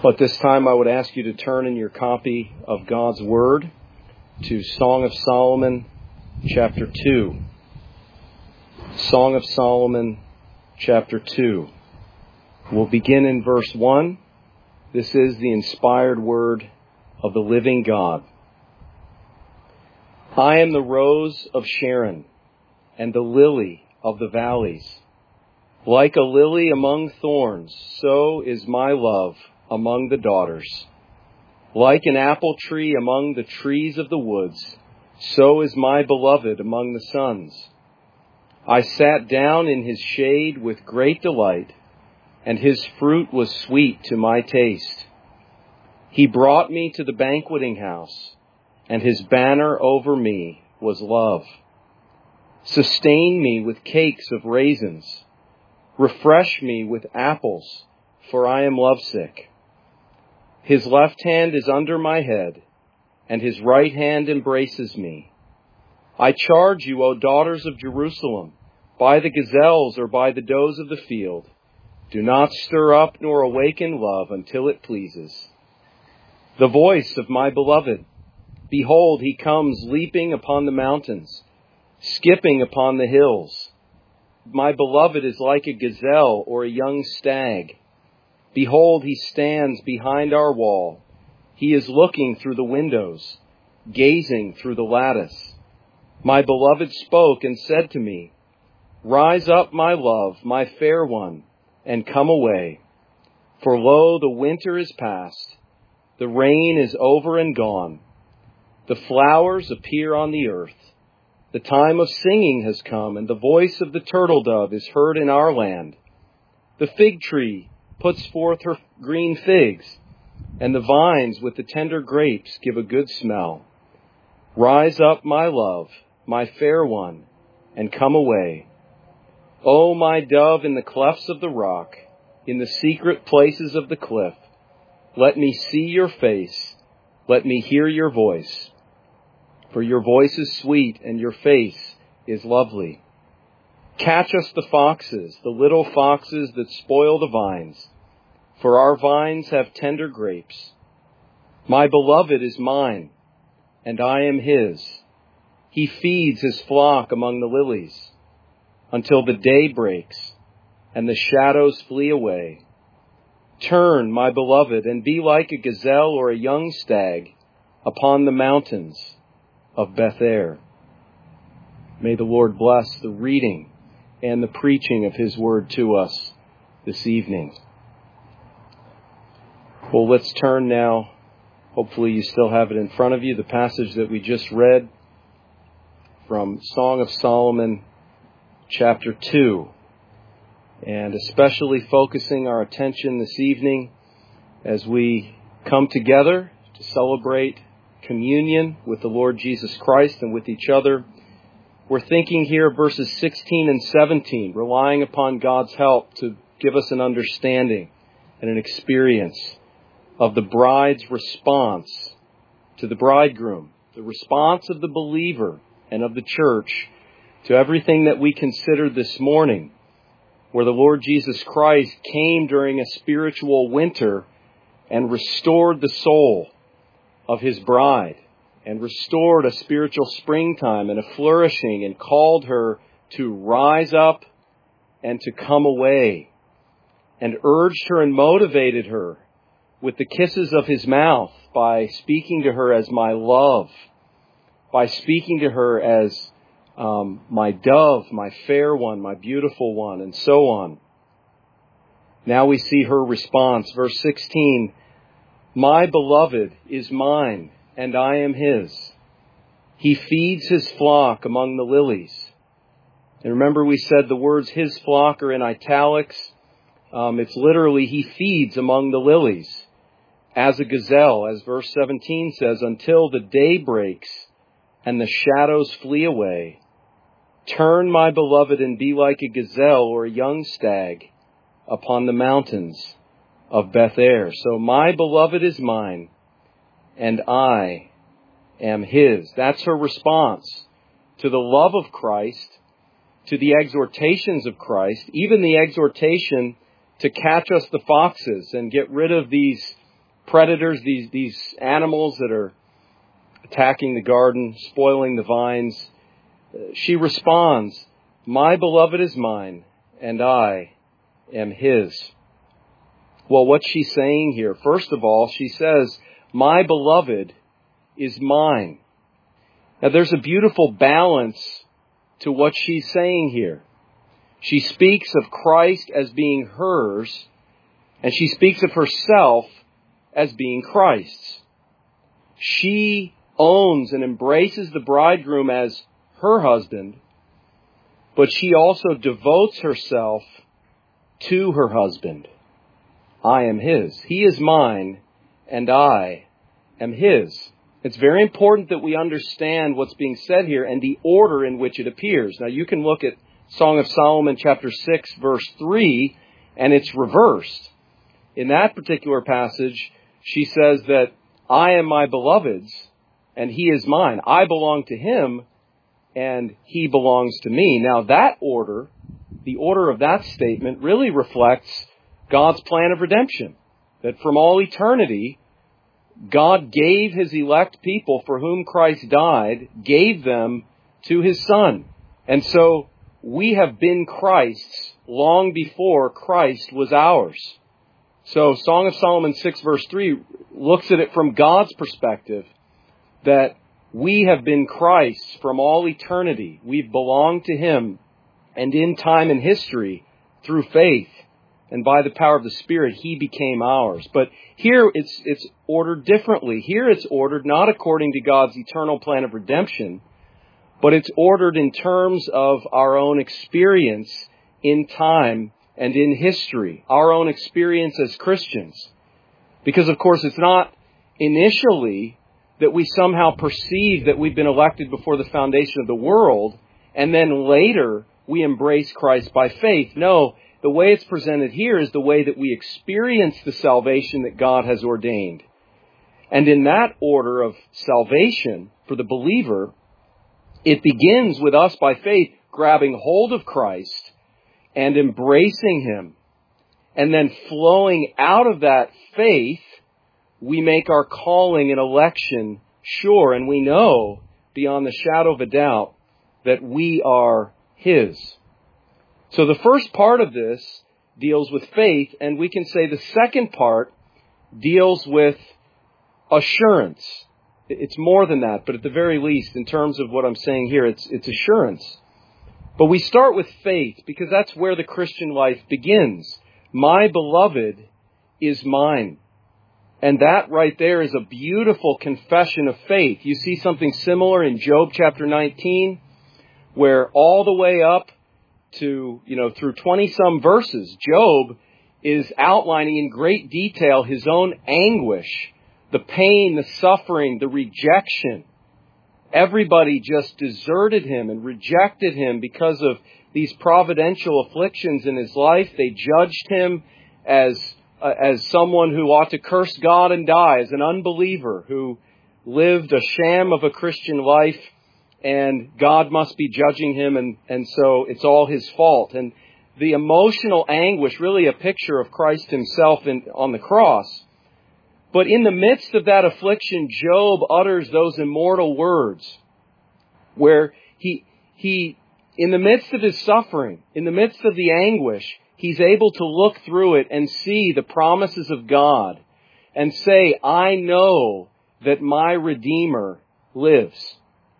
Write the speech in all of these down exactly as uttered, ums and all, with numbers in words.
At this time, I would ask you to turn in your copy of God's Word to Song of Solomon, chapter two. Song of Solomon, chapter two. We'll begin in verse one. This is the inspired word of the living God. I am the rose of Sharon and the lily of the valleys. Like a lily among thorns, so is my love among the daughters. Like an apple tree among the trees of the woods, so is my beloved among the sons. I sat down in his shade with great delight, and his fruit was sweet to my taste. He brought me to the banqueting house, and his banner over me was love. Sustain me with cakes of raisins. Refresh me with apples, for I am lovesick. His left hand is under my head, and his right hand embraces me. I charge you, O daughters of Jerusalem, by the gazelles or by the does of the field, do not stir up nor awaken love until it pleases. The voice of my beloved, behold, he comes leaping upon the mountains, skipping upon the hills. My beloved is like a gazelle or a young stag. Behold, he stands behind our wall. He is looking through the windows, gazing through the lattice. My beloved spoke and said to me, Rise up, my love, my fair one, and come away. For lo, the winter is past. The rain is over and gone. The flowers appear on the earth. The time of singing has come, and the voice of the turtle dove is heard in our land. The fig tree puts forth her green figs, and the vines with the tender grapes give a good smell. Rise up, my love, my fair one, and come away. O my dove in the clefts of the rock, in the secret places of the cliff, let me see your face, let me hear your voice. For your voice is sweet, and your face is lovely. Catch us the foxes, the little foxes that spoil the vines, for our vines have tender grapes. My beloved is mine, and I am his. He feeds his flock among the lilies, until the day breaks, and the shadows flee away. Turn, my beloved, and be like a gazelle or a young stag upon the mountains of Beth-er. May the Lord bless the reading and the preaching of his word to us this evening. Well, let's turn now. Hopefully you still have it in front of you. The passage that we just read from Song of Solomon, chapter two. And especially focusing our attention this evening as we come together to celebrate communion with the Lord Jesus Christ and with each other. We're thinking here of verses sixteen and seventeen, relying upon God's help to give us an understanding and an experience of the bride's response to the bridegroom, the response of the believer and of the church to everything that we considered this morning, where the Lord Jesus Christ came during a spiritual winter and restored the soul of his bride, and restored a spiritual springtime and a flourishing, and called her to rise up and to come away, and urged her and motivated her with the kisses of his mouth by speaking to her as my love, by speaking to her as um, my dove, my fair one, my beautiful one, and so on. Now we see her response. Verse sixteen, my beloved is mine, and I am his. He feeds his flock among the lilies. And remember, we said the words his flock are in italics. Um, it's literally he feeds among the lilies as a gazelle, as verse seventeen says, until the day breaks and the shadows flee away. Turn, my beloved, and be like a gazelle or a young stag upon the mountains of Beth-er. So my beloved is mine, and I am his. That's her response to the love of Christ, to the exhortations of Christ, even the exhortation to catch us the foxes and get rid of these predators, these, these animals that are attacking the garden, spoiling the vines, she responds, "My beloved is mine, and I am his." Well, what's she saying here? First of all, she says, "My beloved is mine." Now, there's a beautiful balance to what she's saying here. She speaks of Christ as being hers, and she speaks of herself as being Christ's. She owns and embraces the bridegroom as her husband, but she also devotes herself to her husband. I am his. He is mine, and I am his. It's very important that we understand what's being said here and the order in which it appears. Now, you can look at Song of Solomon chapter six, verse three, and it's reversed. In that particular passage, she says that I am my beloved's, and he is mine. I belong to him, and he belongs to me. Now, that order, the order of that statement, really reflects God's plan of redemption. That from all eternity, God gave his elect people for whom Christ died, gave them to his Son. And so we have been Christ's long before Christ was ours. So Song of Solomon six verse three looks at it from God's perspective, that we have been Christ's from all eternity. We've belonged to him, and in time and history, through faith, and by the power of the Spirit, he became ours. But here it's it's ordered differently. Here it's ordered not according to God's eternal plan of redemption, but it's ordered in terms of our own experience in time and in history, our own experience as Christians. Because, of course, it's not initially that we somehow perceive that we've been elected before the foundation of the world, and then later we embrace Christ by faith. No, the way it's presented here is the way that we experience the salvation that God has ordained. And in that order of salvation for the believer, it begins with us by faith grabbing hold of Christ and embracing him. And then flowing out of that faith, we make our calling and election sure. And we know beyond the shadow of a doubt that we are his. So the first part of this deals with faith, and we can say the second part deals with assurance. It's more than that, but at the very least, in terms of what I'm saying here, it's, it's assurance. But we start with faith because that's where the Christian life begins. My beloved is mine. And that right there is a beautiful confession of faith. You see something similar in Job chapter nineteen, where all the way up to, you know, through twenty-some verses, Job is outlining in great detail his own anguish, the pain, the suffering, the rejection. Everybody just deserted him and rejected him because of these providential afflictions in his life. They judged him as uh, as someone who ought to curse God and die, as an unbeliever who lived a sham of a Christian life, and God must be judging him, and, and so it's all his fault. And the emotional anguish, really a picture of Christ himself in, on the cross. But in the midst of that affliction, Job utters those immortal words where he, he, in the midst of his suffering, in the midst of the anguish, he's able to look through it and see the promises of God and say, I know that my Redeemer lives.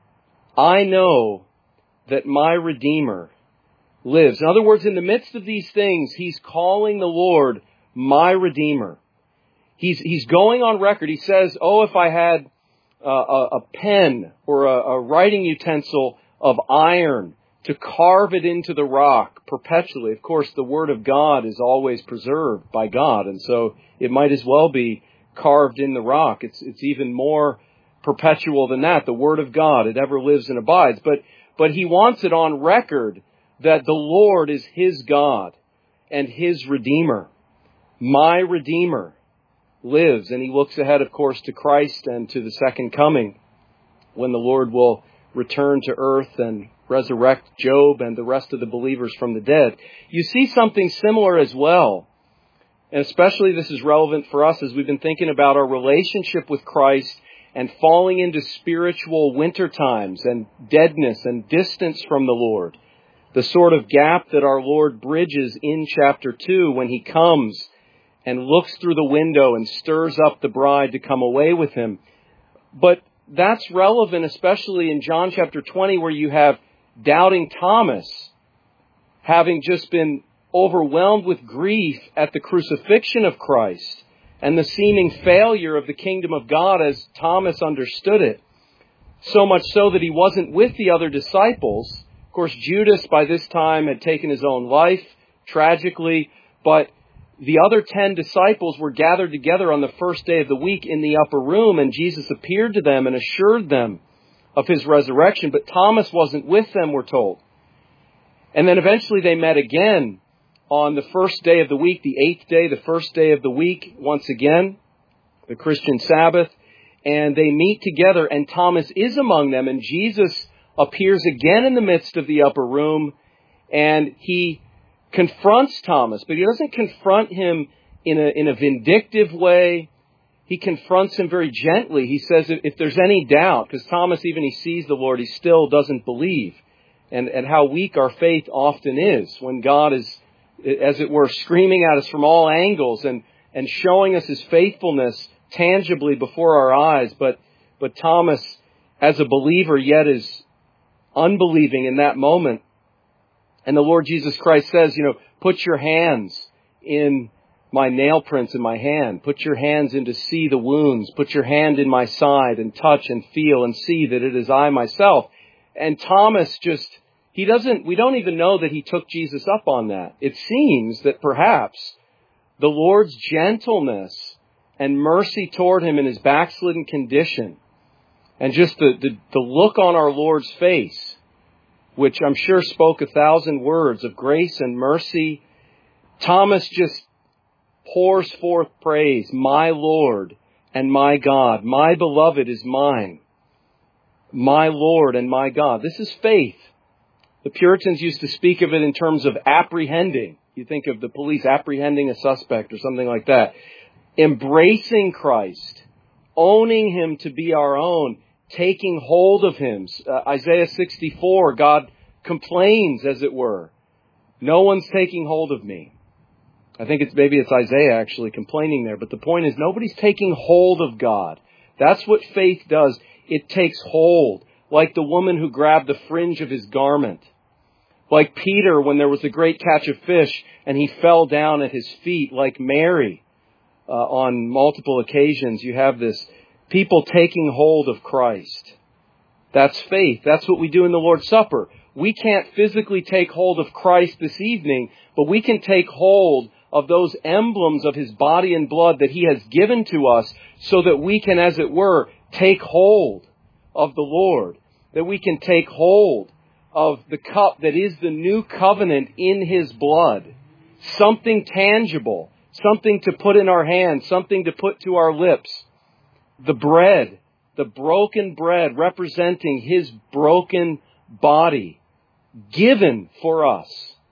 I know that my Redeemer lives. In other words, in the midst of these things, he's calling the Lord my Redeemer. He's, he's going on record. He says, oh, if I had uh, a, a pen or a, a writing utensil of iron to carve it into the rock perpetually. Of course, the Word of God is always preserved by God, and so it might as well be carved in the rock. It's, it's even more perpetual than that. The Word of God, it ever lives and abides. But, but he wants it on record that the Lord is his God and his Redeemer. My Redeemer lives. And he looks ahead, of course, to Christ and to the second coming, when the Lord will return to earth and resurrect Job and the rest of the believers from the dead. You see something similar as well And especially this is relevant for us as we've been thinking about our relationship with Christ and falling into spiritual winter times and deadness and distance from the Lord. The sort of gap that our Lord bridges in chapter two when he comes and looks through the window and stirs up the bride to come away with him. But that's relevant, especially in John chapter twenty, where you have doubting Thomas having just been overwhelmed with grief at the crucifixion of Christ and the seeming failure of the kingdom of God as Thomas understood it. So much so that he wasn't with the other disciples. Of course, Judas by this time had taken his own life, tragically, but the other ten disciples were gathered together on the first day of the week in the upper room, and Jesus appeared to them and assured them of his resurrection. But Thomas wasn't with them, we're told. And then eventually they met again on the first day of the week, the eighth day, the first day of the week, once again, the Christian Sabbath. And they meet together, and Thomas is among them, and Jesus appears again in the midst of the upper room, and he confronts Thomas, but he doesn't confront him in a, in a vindictive way. He confronts him very gently. He says if, if there's any doubt, because Thomas, even he sees the Lord, he still doesn't believe. And, and how weak our faith often is when God is, as it were, screaming at us from all angles and, and showing us his faithfulness tangibly before our eyes. But, but Thomas, as a believer, yet is unbelieving in that moment. And the Lord Jesus Christ says, you know, put your hands in my nail prints in my hand. Put your hands in to see the wounds. Put your hand in my side and touch and feel and see that it is I myself. And Thomas just, he doesn't, we don't even know that he took Jesus up on that. It seems that perhaps the Lord's gentleness and mercy toward him in his backslidden condition, and just the, the, the look on our Lord's face, which I'm sure spoke a thousand words of grace and mercy, Thomas just pours forth praise. My Lord and my God, my beloved is mine. My Lord and my God. This is faith. The Puritans used to speak of it in terms of apprehending. You think of the police apprehending a suspect or something like that. Embracing Christ, owning him to be our own, taking hold of him. Uh, Isaiah sixty-four, God complains, as it were. No one's taking hold of me. I think it's maybe it's Isaiah actually complaining there. But the point is, nobody's taking hold of God. That's what faith does. It takes hold. Like the woman who grabbed the fringe of his garment. Like Peter when there was a great catch of fish and he fell down at his feet. Like Mary uh, on multiple occasions. You have this people taking hold of Christ. That's faith. That's what we do in the Lord's Supper. We can't physically take hold of Christ this evening, but we can take hold of those emblems of his body and blood that he has given to us so that we can, as it were, take hold of the Lord. That we can take hold of the cup that is the new covenant in his blood. Something tangible, something to put in our hands, something to put to our lips. The bread, the broken bread representing his broken body, given for us.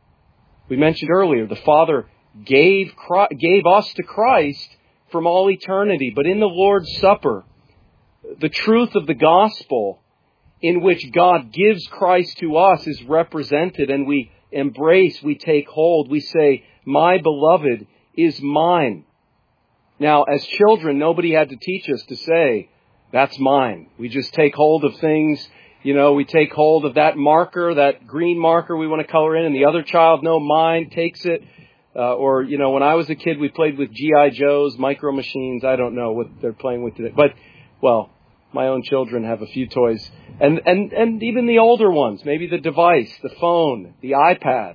We mentioned earlier, the Father gave gave us to Christ from all eternity. But in the Lord's Supper, the truth of the gospel in which God gives Christ to us is represented, and we embrace, we take hold, we say, my beloved is mine. Now, as children, nobody had to teach us to say, that's mine. We just take hold of things. You know, we take hold of that marker, that green marker we want to color in, and the other child, no, mine, takes it. Uh, or, you know, when I was a kid, we played with G I Joes, micro machines. I don't know what they're playing with today. But, well, my own children have a few toys. And, and, and even the older ones, maybe the device, the phone, the iPad.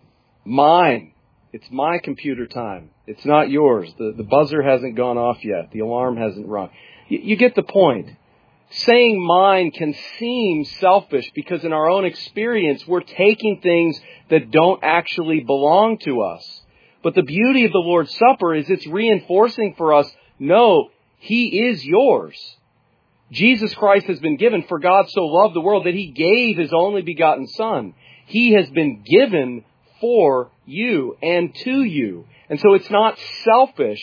Mine. It's my computer time. It's not yours. The, the buzzer hasn't gone off yet. The alarm hasn't rung. You, you get the point. Saying mine can seem selfish because in our own experience, we're taking things that don't actually belong to us. But the beauty of the Lord's Supper is it's reinforcing for us, no, he is yours. Jesus Christ has been given, for God so loved the world that he gave his only begotten Son. He has been given for you and to you. And so it's not selfish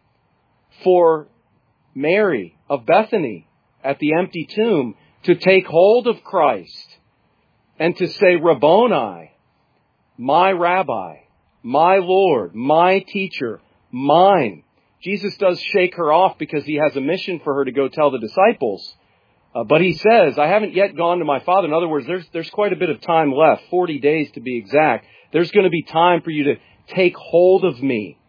for Mary of Bethany at the empty tomb to take hold of Christ and to say, Rabboni, my rabbi, my Lord, my teacher, mine. Jesus does shake her off because he has a mission for her to go tell the disciples. Uh, but he says, I haven't yet gone to my Father. In other words, there's, there's quite a bit of time left, forty days to be exact. There's going to be time for you to take hold of me.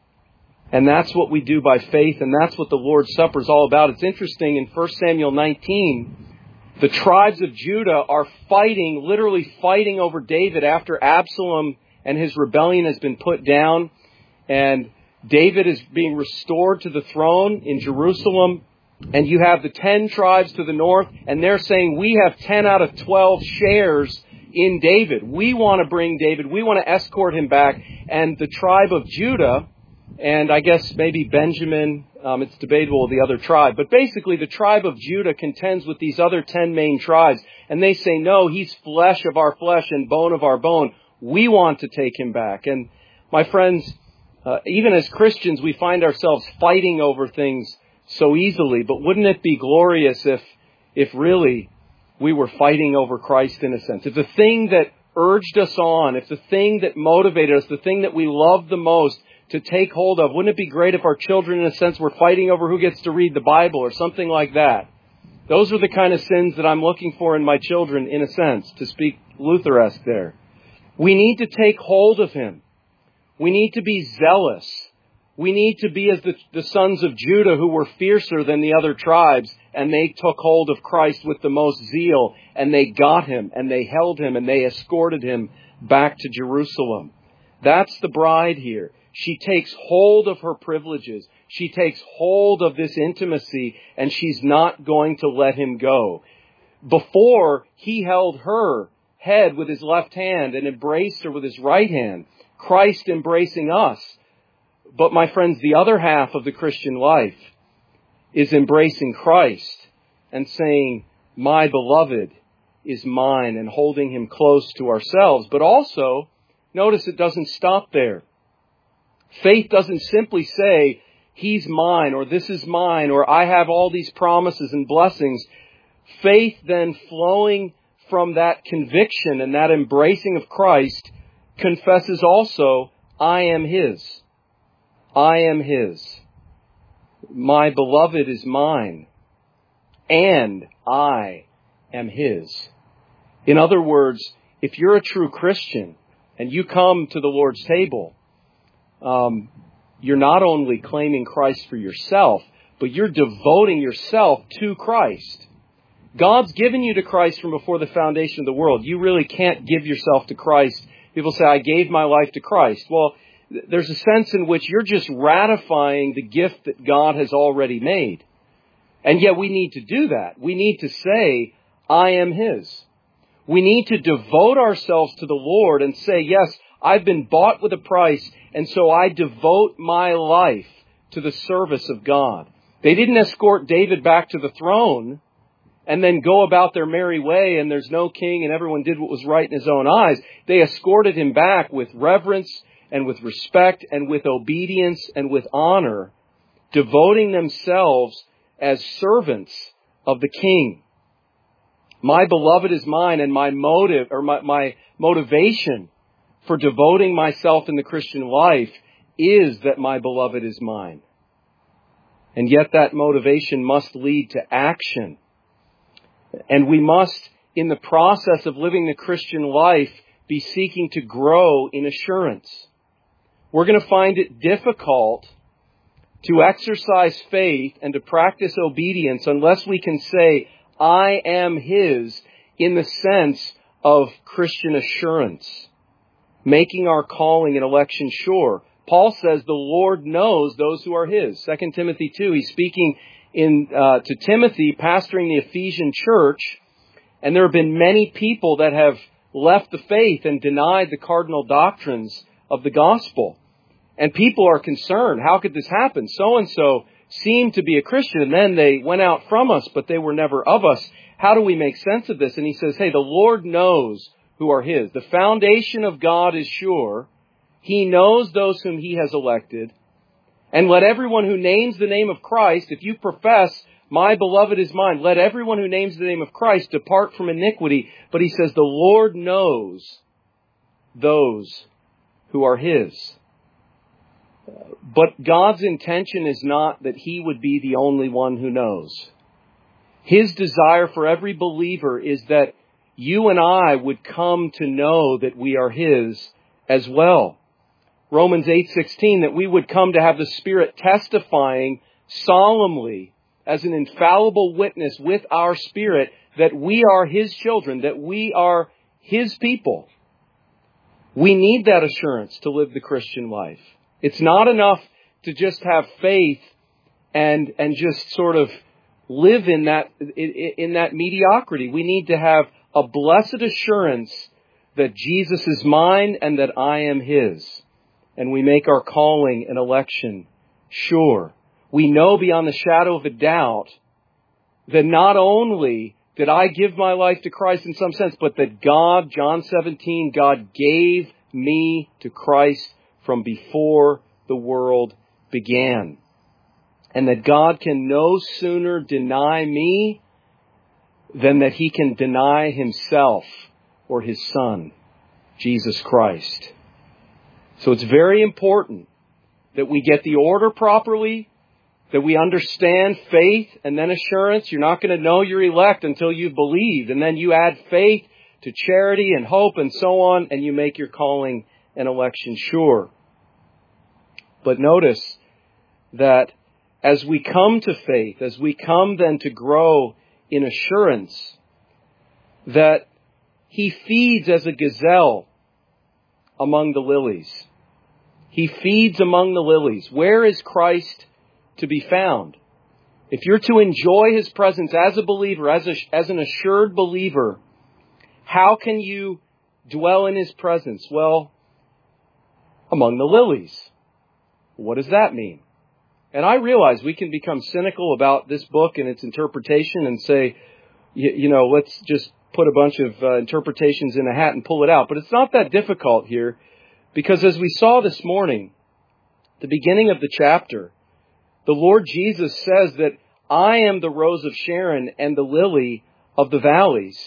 And that's what we do by faith, and that's what the Lord's Supper is all about. It's interesting, in First Samuel nineteen, the tribes of Judah are fighting, literally fighting over David after Absalom and his rebellion has been put down. And David is being restored to the throne in Jerusalem. And you have the ten tribes to the north, and they're saying, we have ten out of twelve shares in David. We want to bring David. We want to escort him back. And the tribe of Judah, and I guess maybe Benjamin, um, it's debatable the other tribe, but basically the tribe of Judah contends with these other ten main tribes, and they say, no, he's flesh of our flesh and bone of our bone. We want to take him back. And my friends, uh, even as Christians, we find ourselves fighting over things so easily, but wouldn't it be glorious if, if really we were fighting over Christ in a sense? If the thing that urged us on, if the thing that motivated us, the thing that we loved the most to take hold of, wouldn't it be great if our children, in a sense, were fighting over who gets to read the Bible or something like that? Those are the kind of sins that I'm looking for in my children, in a sense, to speak Lutheresque there. We need to take hold of him. We need to be zealous. We need to be as the, the sons of Judah, who were fiercer than the other tribes, and they took hold of Christ with the most zeal, and they got him, and they held him, and they escorted him back to Jerusalem. That's the bride here. She takes hold of her privileges. She takes hold of this intimacy, and she's not going to let him go. Before, he held her head with his left hand and embraced her with his right hand. Christ embracing us. But my friends, the other half of the Christian life is embracing Christ and saying, my beloved is mine, and holding him close to ourselves. But also, notice it doesn't stop there. Faith doesn't simply say, he's mine, or this is mine, or I have all these promises and blessings. Faith then, flowing from that conviction and that embracing of Christ, confesses also, I am his. I am his. My beloved is mine, and I am his. In other words, if you're a true Christian and you come to the Lord's table, um, you're not only claiming Christ for yourself, but you're devoting yourself to Christ. God's given you to Christ from before the foundation of the world. You really can't give yourself to Christ. People say, I gave my life to Christ. Well, there's a sense in which you're just ratifying the gift that God has already made. And yet we need to do that. We need to say, I am his. We need to devote ourselves to the Lord and say, yes, I've been bought with a price, and so I devote my life to the service of God. They didn't escort David back to the throne and then go about their merry way, and there's no king, and everyone did what was right in his own eyes. They escorted him back with reverence and with respect and with obedience and with honor, devoting themselves as servants of the king. My beloved is mine, and my motive, or my, my motivation for devoting myself in the Christian life is that my beloved is mine. And yet that motivation must lead to action. And we must, in the process of living the Christian life, be seeking to grow in assurance. We're going to find it difficult to exercise faith and to practice obedience unless we can say, I am his, in the sense of Christian assurance, making our calling and election sure. Paul says the Lord knows those who are his. Second Timothy two, he's speaking in uh, to Timothy, pastoring the Ephesian church, and there have been many people that have left the faith and denied the cardinal doctrines of the gospel. And people are concerned, how could this happen? So-and-so seemed to be a Christian, and then they went out from us, but they were never of us. How do we make sense of this? And he says, hey, the Lord knows who are His. The foundation of God is sure. He knows those whom He has elected. And let everyone who names the name of Christ, if you profess, my beloved is mine, let everyone who names the name of Christ depart from iniquity. But He says the Lord knows those who are His. But God's intention is not that He would be the only one who knows. His desire for every believer is that you and I would come to know that we are His as well. Romans eight sixteen, that we would come to have the Spirit testifying solemnly as an infallible witness with our spirit that we are His children, that we are His people. We need that assurance to live the Christian life. It's not enough to just have faith and and just sort of live in that in, in that mediocrity. We need to have a blessed assurance that Jesus is mine and that I am His. And we make our calling and election sure. We know beyond the shadow of a doubt that not only did I give my life to Christ in some sense, but that God, John seventeen, God gave me to Christ from before the world began. And that God can no sooner deny me than that He can deny Himself or His Son, Jesus Christ. So it's very important that we get the order properly, that we understand faith and then assurance. You're not going to know you're elect until you've believed. And then you add faith to charity and hope and so on, and you make your calling and election sure. But notice that as we come to faith, as we come then to grow in assurance, that He feeds as a gazelle among the lilies. He feeds among the lilies. Where is Christ to be found? If you're to enjoy His presence as a believer, as, a, as an assured believer, how can you dwell in His presence? Well, among the lilies. What does that mean? And I realize we can become cynical about this book and its interpretation and say, you, you know, let's just put a bunch of uh, interpretations in a hat and pull it out. But it's not that difficult here, because as we saw this morning, the beginning of the chapter, the Lord Jesus says that I am the rose of Sharon and the lily of the valleys.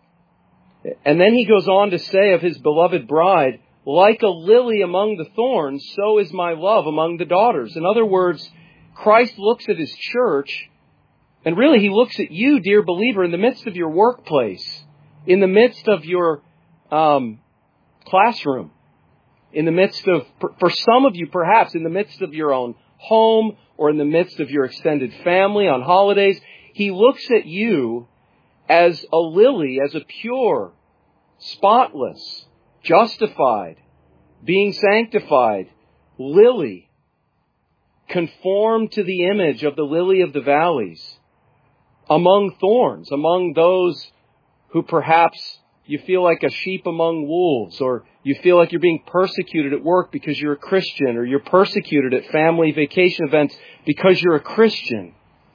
And then He goes on to say of His beloved bride, like a lily among the thorns, so is my love among the daughters. In other words, Christ looks at His church, and really He looks at you, dear believer, in the midst of your workplace, in the midst of your um, classroom, in the midst of, for some of you perhaps, in the midst of your own home or in the midst of your extended family on holidays. He looks at you as a lily, as a pure, spotless, justified, being sanctified lily, conformed to the image of the lily of the valleys, among thorns, among those who perhaps you feel like a sheep among wolves, or you feel like you're being persecuted at work because you're a Christian, or you're persecuted at family vacation events because you're a Christian.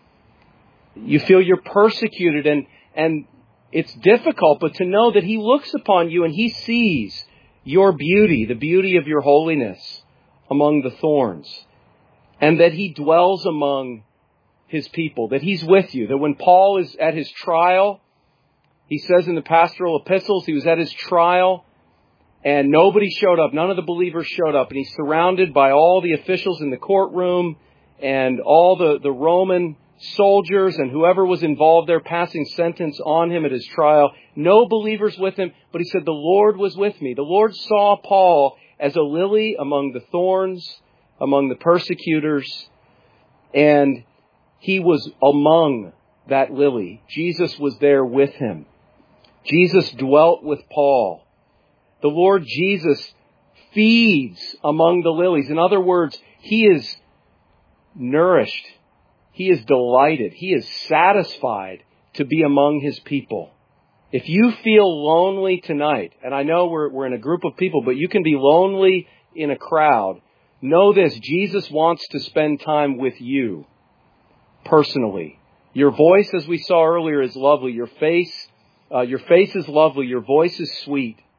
You feel you're persecuted, and, and it's difficult, but to know that He looks upon you and He sees your beauty, the beauty of your holiness among the thorns, and that He dwells among His people, that He's with you, that when Paul is at his trial, he says in the pastoral epistles, he was at his trial and nobody showed up. None of the believers showed up. And he's surrounded by all the officials in the courtroom and all the, the Roman soldiers and whoever was involved there passing sentence on him at his trial. No believers with him. But he said, the Lord was with me. The Lord saw Paul as a lily among the thorns, among the persecutors. And he was among that lily. Jesus was there with him. Jesus dwelt with Paul. The Lord Jesus feeds among the lilies. In other words, He is nourished. He is delighted. He is satisfied to be among His people. If you feel lonely tonight, and I know we're, we're in a group of people, but you can be lonely in a crowd, know this: Jesus wants to spend time with you personally. Your voice, as we saw earlier, is lovely. Your face, uh, your face is lovely. Your voice is sweet.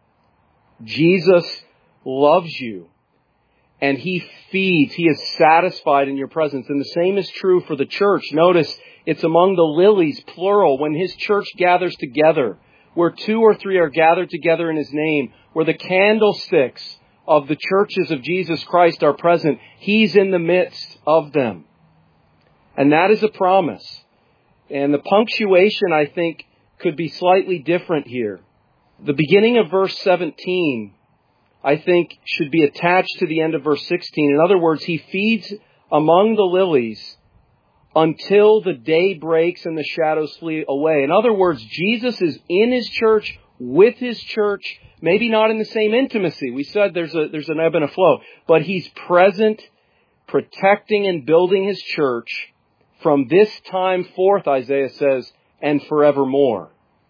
Jesus loves you. And He feeds, He is satisfied in your presence. And the same is true for the church. Notice, it's among the lilies, plural, when His church gathers together, where two or three are gathered together in His name, where the candlesticks of the churches of Jesus Christ are present, He's in the midst of them. And that is a promise. And the punctuation, I think, could be slightly different here. The beginning of verse seventeen, I think, should be attached to the end of verse sixteen. In other words, He feeds among the lilies until the day breaks and the shadows flee away. In other words, Jesus is in His church, with His church, maybe not in the same intimacy. We said there's a, there's an ebb and a flow, but He's present, protecting and building His church from this time forth, Isaiah says, and forevermore.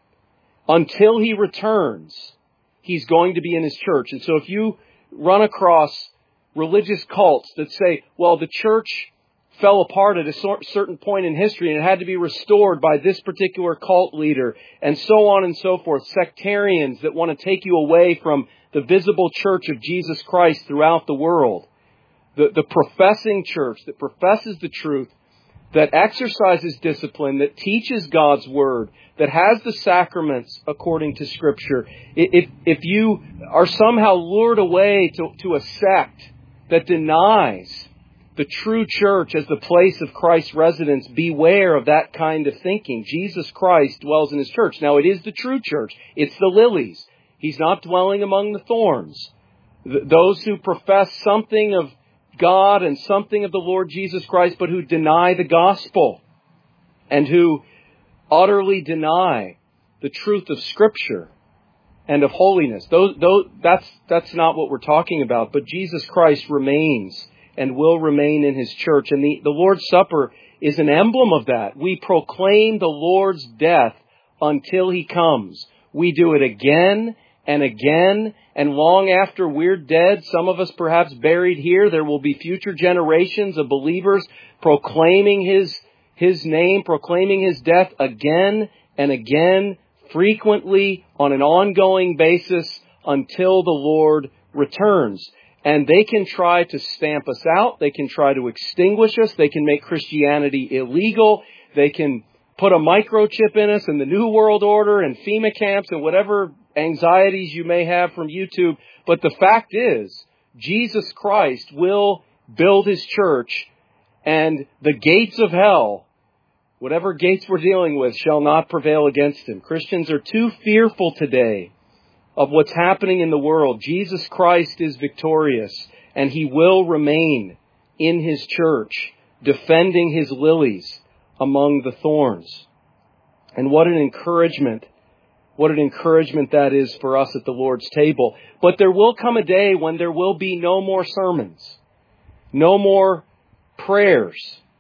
Until He returns, He's going to be in His church. And so if you run across religious cults that say, well, the church fell apart at a certain point in history and it had to be restored by this particular cult leader, and so on and so forth, sectarians that want to take you away from the visible church of Jesus Christ throughout the world, the, the professing church that professes the truth, that exercises discipline, that teaches God's Word, that has the sacraments according to Scripture. If, if you are somehow lured away to, to a sect that denies the true church as the place of Christ's residence, beware of that kind of thinking. Jesus Christ dwells in His church. Now, it is the true church. It's the lilies. He's not dwelling among the thorns. Th- those who profess something of God and something of the Lord Jesus Christ, but who deny the gospel and who utterly deny the truth of Scripture and of holiness. Those, those, that's, that's not what we're talking about. But Jesus Christ remains and will remain in His church. And the, the Lord's Supper is an emblem of that. We proclaim the Lord's death until He comes. We do it again and again, and long after we're dead, some of us perhaps buried here, there will be future generations of believers proclaiming His, His name, proclaiming His death again and again, frequently, on an ongoing basis, until the Lord returns. And they can try to stamp us out, they can try to extinguish us, they can make Christianity illegal, they can put a microchip in us and the New World Order and FEMA camps and whatever anxieties you may have from YouTube. But the fact is, Jesus Christ will build His church, and the gates of hell, whatever gates we're dealing with, shall not prevail against Him. Christians are too fearful today of what's happening in the world. Jesus Christ is victorious, and He will remain in His church, defending His lilies among the thorns. And what an encouragement What an encouragement that is for us at the Lord's table. But there will come a day when there will be no more sermons, no more prayers,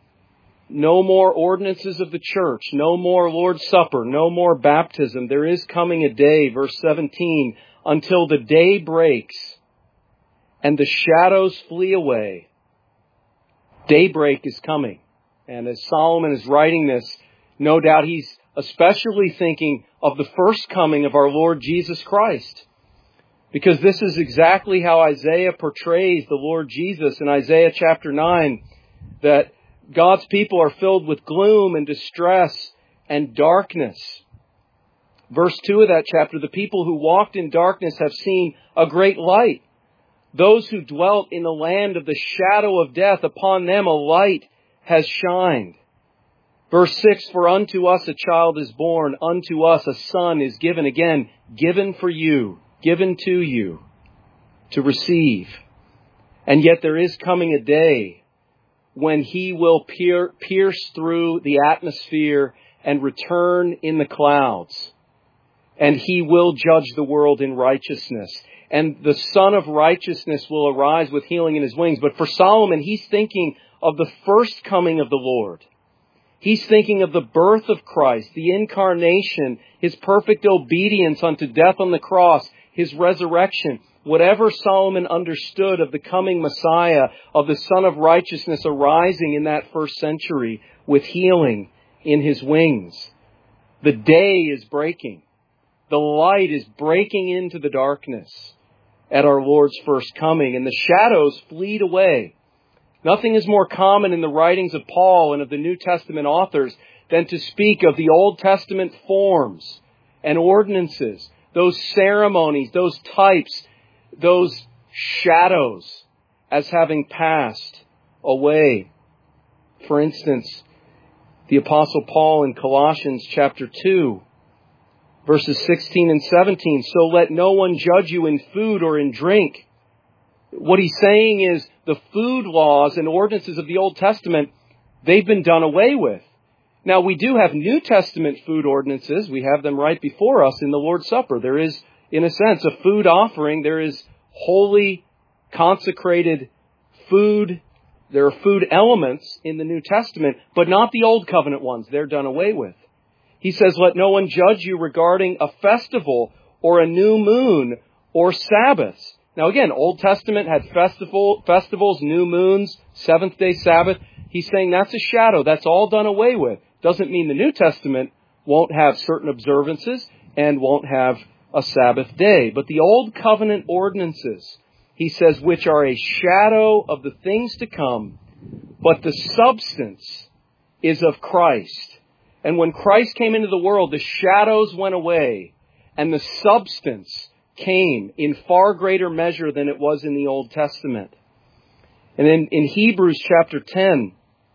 no more ordinances of the church, no more Lord's Supper, no more baptism. There is coming a day, verse seventeen, until the day breaks and the shadows flee away. Daybreak is coming. And as Solomon is writing this, no doubt he's especially thinking of the first coming of our Lord Jesus Christ. Because this is exactly how Isaiah portrays the Lord Jesus in Isaiah chapter nine, that God's people are filled with gloom and distress and darkness. Verse two of that chapter, the people who walked in darkness have seen a great light. Those who dwelt in the land of the shadow of death, upon them a light has shined. Verse six, for unto us a child is born, unto us a son is given. Again, given for you, given to you to receive. And yet there is coming a day when He will pier- pierce through the atmosphere and return in the clouds. And He will judge the world in righteousness. And the Son of Righteousness will arise with healing in His wings. But for Solomon, he's thinking of the first coming of the Lord. He's thinking of the birth of Christ, the incarnation, His perfect obedience unto death on the cross, His resurrection. Whatever Solomon understood of the coming Messiah, of the Son of Righteousness arising in that first century with healing in His wings. The day is breaking. The light is breaking into the darkness. at our Lord's first coming, and the shadows fleet away. Nothing is more common in the writings of Paul and of the New Testament authors than to speak of the Old Testament forms and ordinances, those ceremonies, those types, those shadows as having passed away. For instance, the Apostle Paul in Colossians chapter two, verses sixteen and seventeen, so let no one judge you in food or in drink. What he's saying is the food laws and ordinances of the Old Testament, they've been done away with. Now, we do have New Testament food ordinances. We have them right before us in the Lord's Supper. There is, in a sense, a food offering. There is holy, consecrated food. There are food elements in the New Testament, but not the Old Covenant ones. They're done away with. He says, let no one judge you regarding a festival or a new moon or Sabbaths. Now again, Old Testament had festival, festivals, new moons, seventh day Sabbath. He's saying that's a shadow. That's all done away with. Doesn't mean the New Testament won't have certain observances and won't have a Sabbath day. But the Old Covenant ordinances, he says, which are a shadow of the things to come, but the substance is of Christ. And when Christ came into the world, the shadows went away and the substance came in far greater measure than it was in the Old Testament. And in, in Hebrews chapter ten,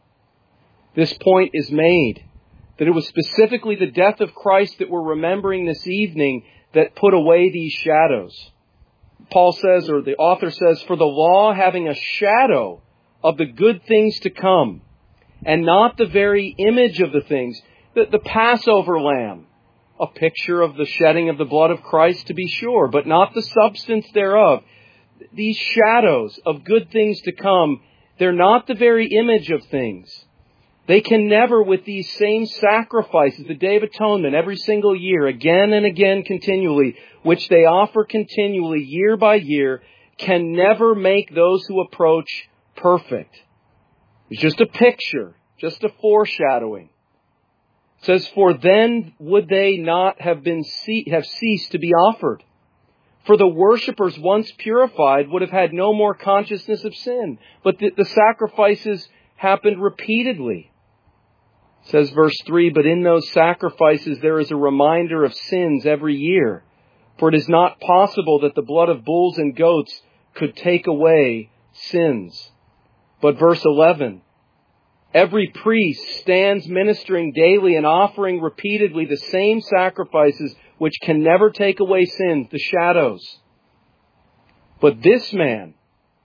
this point is made, that it was specifically the death of Christ that we're remembering this evening that put away these shadows. Paul says, or the author says, for the law having a shadow of the good things to come, and not the very image of the things, the, the Passover lamb, a picture of the shedding of the blood of Christ, to be sure, but not the substance thereof. These shadows of good things to come, they're not the very image of things. They can never, with these same sacrifices, the Day of Atonement, every single year, again and again continually, which they offer continually year by year, can never make those who approach perfect. It's just a picture, just a foreshadowing. It says, for then would they not have been ce- have ceased to be offered. For the worshippers once purified would have had no more consciousness of sin. But the, the sacrifices happened repeatedly. It says verse three, but in those sacrifices there is a reminder of sins every year. For it is not possible that the blood of bulls and goats could take away sins. But verse eleven, every priest stands ministering daily and offering repeatedly the same sacrifices which can never take away sins, the shadows. But this man,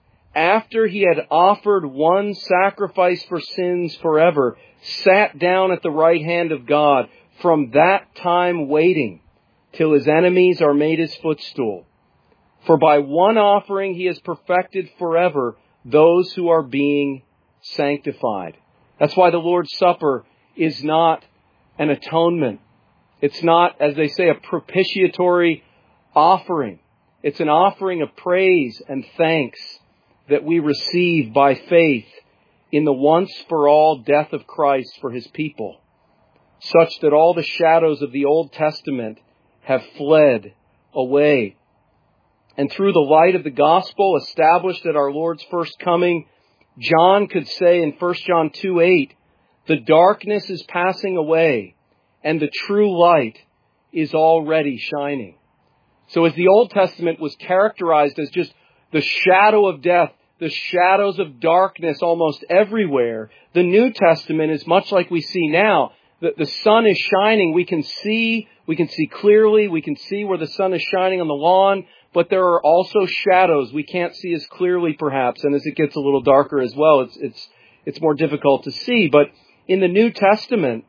after he had offered one sacrifice for sins forever, sat down at the right hand of God, from that time waiting till his enemies are made his footstool. For by one offering he has perfected forever those who are being sanctified. That's why the Lord's Supper is not an atonement. It's not, as they say, a propitiatory offering. It's an offering of praise and thanks that we receive by faith in the once-for-all death of Christ for His people, such that all the shadows of the Old Testament have fled away. And through the light of the gospel established at our Lord's first coming, John could say in First John two eight, the darkness is passing away and the true light is already shining. So as the Old Testament was characterized as just the shadow of death, the shadows of darkness almost everywhere, the New Testament is much like we see now. The, the sun is shining. We can see, we can see clearly. We can see where the sun is shining on the lawn. But there are also shadows we can't see as clearly, perhaps. And as it gets a little darker as well, it's it's it's more difficult to see. But in the New Testament,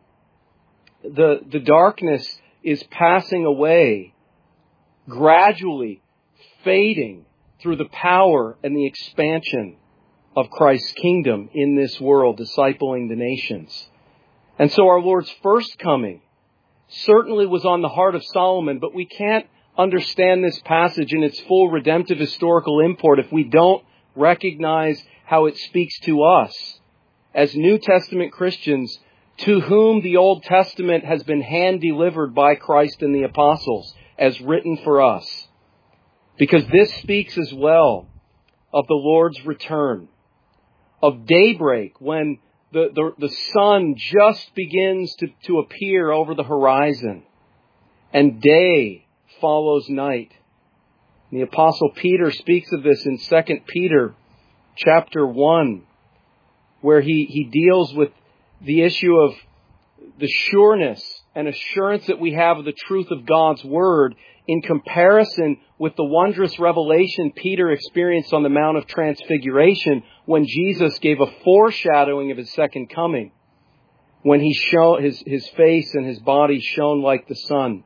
the the darkness is passing away, gradually fading through the power and the expansion of Christ's kingdom in this world, discipling the nations. And so our Lord's first coming certainly was on the heart of Solomon, but we can't understand this passage in its full redemptive historical import if we don't recognize how it speaks to us as New Testament Christians, to whom the Old Testament has been hand-delivered by Christ and the apostles as written for us. Because this speaks as well of the Lord's return, of daybreak, when the, the, the sun just begins to, to appear over the horizon, and day follows night. The Apostle Peter speaks of this in Second Peter chapter one, where he, he deals with the issue of the sureness and assurance that we have of the truth of God's Word in comparison with the wondrous revelation Peter experienced on the Mount of Transfiguration when Jesus gave a foreshadowing of His second coming, when he shone, his, his face and His body shone like the sun.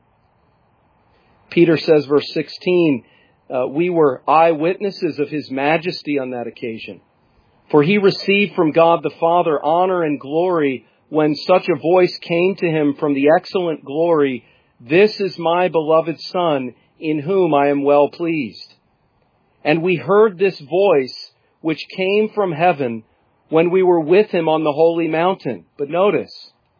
Peter says, verse sixteen, uh, we were eyewitnesses of His majesty on that occasion. For He received from God the Father honor and glory when such a voice came to Him from the excellent glory, "This is my beloved Son, in whom I am well pleased." And we heard this voice which came from heaven when we were with Him on the holy mountain. But notice,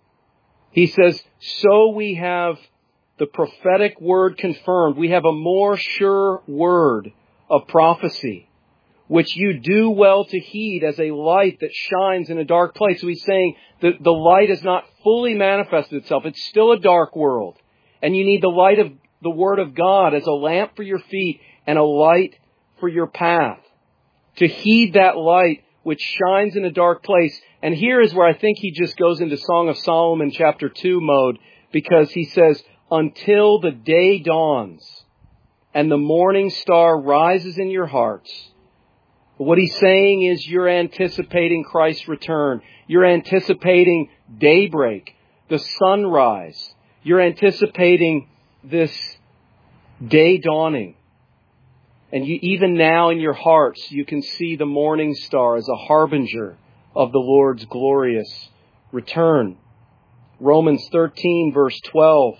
he says, so we have the prophetic word confirmed. We have a more sure word of prophecy, which you do well to heed as a light that shines in a dark place. So he's saying that the light has not fully manifested itself. It's still a dark world. And you need the light of the Word of God as a lamp for your feet and a light for your path. To heed that light which shines in a dark place. And here is where I think he just goes into Song of Solomon chapter two mode, because he says, until the day dawns and the morning star rises in your hearts. What he's saying is you're anticipating Christ's return. You're anticipating daybreak, the sunrise. You're anticipating this day dawning. And you, even now in your hearts, you can see the morning star as a harbinger of the Lord's glorious return. Romans thirteen, verse twelve.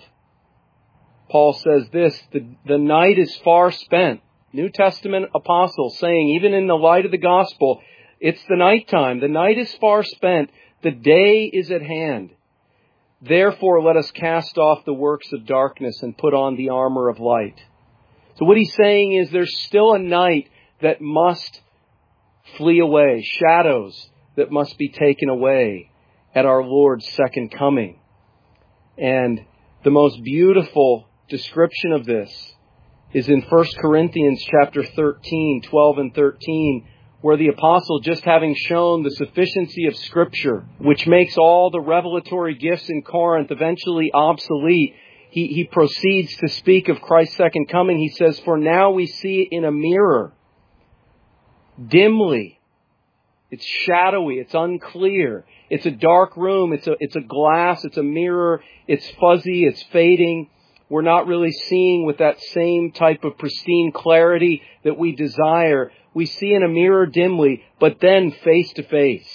Paul says this, the, the night is far spent. New Testament apostle saying, even in the light of the gospel, it's the nighttime. The night is far spent. The day is at hand. Therefore, let us cast off the works of darkness and put on the armor of light. So what he's saying is there's still a night that must flee away, shadows that must be taken away at our Lord's second coming. And the most beautiful description of this is in First Corinthians chapter thirteen, twelve and thirteen, where the apostle, just having shown the sufficiency of Scripture, which makes all the revelatory gifts in Corinth eventually obsolete, he, he proceeds to speak of Christ's second coming. He says, for now we see in a mirror, dimly. It's shadowy, it's unclear. It's a dark room, it's a, it's a glass, it's a mirror, it's fuzzy, it's fading. We're not really seeing with that same type of pristine clarity that we desire. We see in a mirror dimly, but then face to face.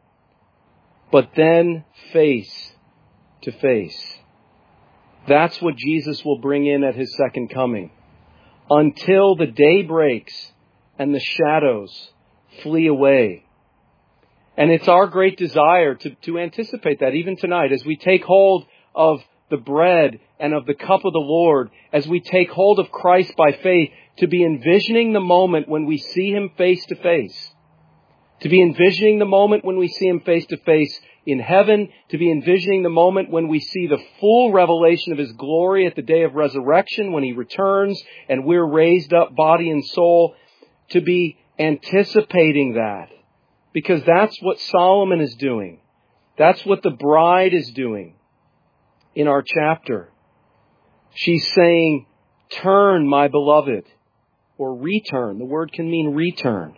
But then face to face. That's what Jesus will bring in at His second coming. Until the day breaks and the shadows flee away. And it's our great desire to, to anticipate that even tonight as we take hold of the bread and of the cup of the Lord, as we take hold of Christ by faith, to be envisioning the moment when we see Him face to face. To be envisioning the moment when we see Him face to face in heaven. To be envisioning the moment when we see the full revelation of His glory at the day of resurrection, when He returns and we're raised up body and soul. To be anticipating that. Because that's what Solomon is doing. That's what the bride is doing in our chapter. She's saying, turn, my beloved, or return. The word can mean return.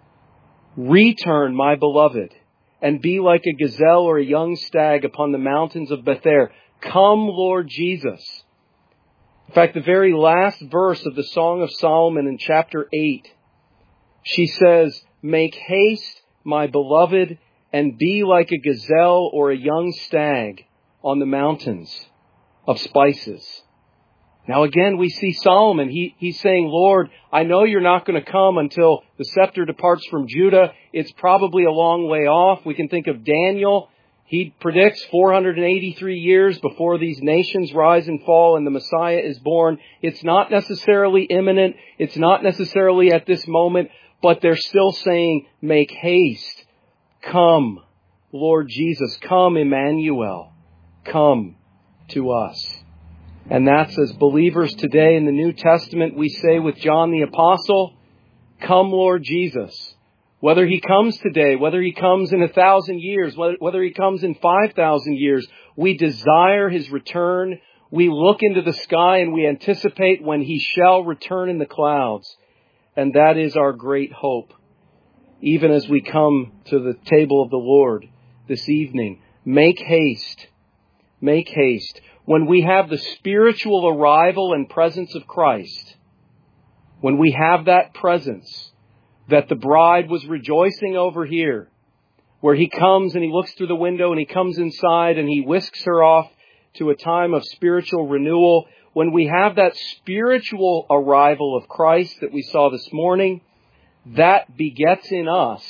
Return, my beloved, and be like a gazelle or a young stag upon the mountains of Bether. Come, Lord Jesus. In fact, the very last verse of the Song of Solomon in chapter eight, she says, make haste, my beloved, and be like a gazelle or a young stag on the mountains of spices. Now again, we see Solomon. He, he's saying, Lord, I know you're not going to come until the scepter departs from Judah. It's probably a long way off. We can think of Daniel. He predicts four hundred eighty-three years before these nations rise and fall and the Messiah is born. It's not necessarily imminent. It's not necessarily at this moment, but they're still saying, make haste. Come, Lord Jesus. Come, Emmanuel. Come to us. And that's as believers today in the New Testament, we say with John the Apostle, come, Lord Jesus. Whether he comes today, whether he comes in a thousand years, whether, whether he comes in five thousand years, we desire his return. We look into the sky and we anticipate when he shall return in the clouds. And that is our great hope. Even as we come to the table of the Lord this evening, make haste. Make haste. When we have the spiritual arrival and presence of Christ, when we have that presence that the bride was rejoicing over here, where he comes and he looks through the window and he comes inside and he whisks her off to a time of spiritual renewal. When we have that spiritual arrival of Christ that we saw this morning, that begets in us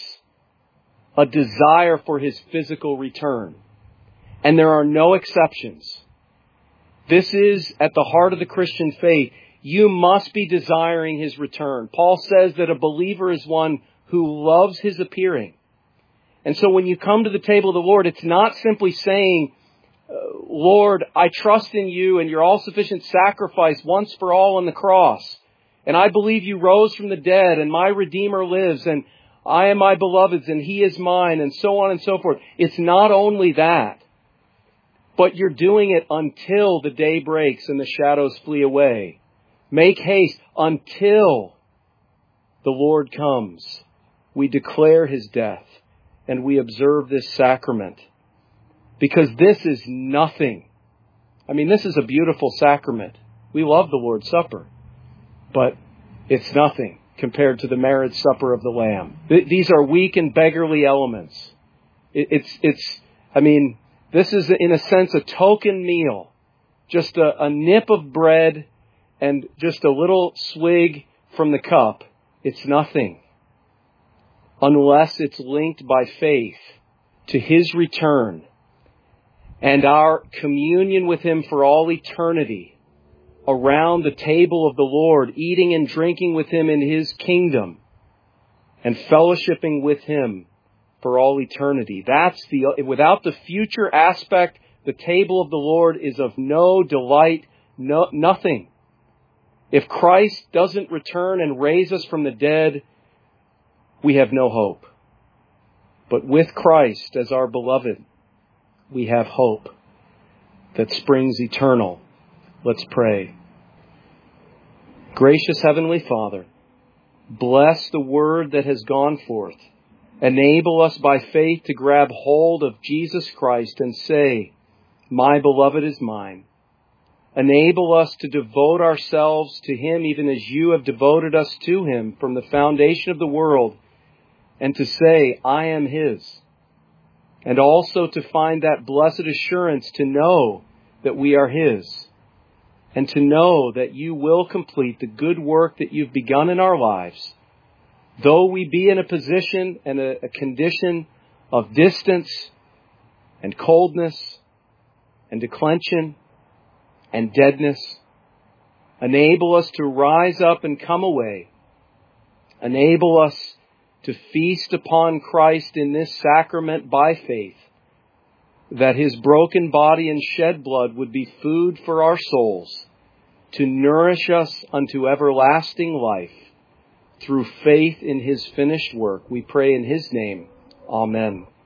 a desire for his physical return. And there are no exceptions. This is at the heart of the Christian faith. You must be desiring his return. Paul says that a believer is one who loves his appearing. And so when you come to the table of the Lord, it's not simply saying, Lord, I trust in you and your all-sufficient sacrifice once for all on the cross. And I believe you rose from the dead and my Redeemer lives and I am my beloved's and he is mine and so on and so forth. It's not only that, but you're doing it until the day breaks and the shadows flee away. Make haste until the Lord comes. We declare his death and we observe this sacrament. Because this is nothing. I mean, this is a beautiful sacrament. We love the Lord's Supper. But it's nothing compared to the marriage supper of the Lamb. Th- these are weak and beggarly elements. It, it's, it's, I mean, this is in a sense a token meal. Just a, a nip of bread and just a little swig from the cup. It's nothing. Unless it's linked by faith to his return and our communion with him for all eternity around the table of the Lord, eating and drinking with him in his kingdom and fellowshipping with him for all eternity. That's the, without the future aspect, the table of the Lord is of no delight, no, nothing. If Christ doesn't return and raise us from the dead, we have no hope. But with Christ as our beloved, we have hope that springs eternal. Let's pray. Gracious Heavenly Father, bless the word that has gone forth. Enable us by faith to grab hold of Jesus Christ and say, my beloved is mine. Enable us to devote ourselves to him even as you have devoted us to him from the foundation of the world, and to say, I am his. And also to find that blessed assurance to know that we are his. And to know that you will complete the good work that you've begun in our lives. Though we be in a position and a, a condition of distance and coldness and declension and deadness, enable us to rise up and come away. Enable us to feast upon Christ in this sacrament by faith, that his broken body and shed blood would be food for our souls, to nourish us unto everlasting life through faith in his finished work. We pray in his name. Amen.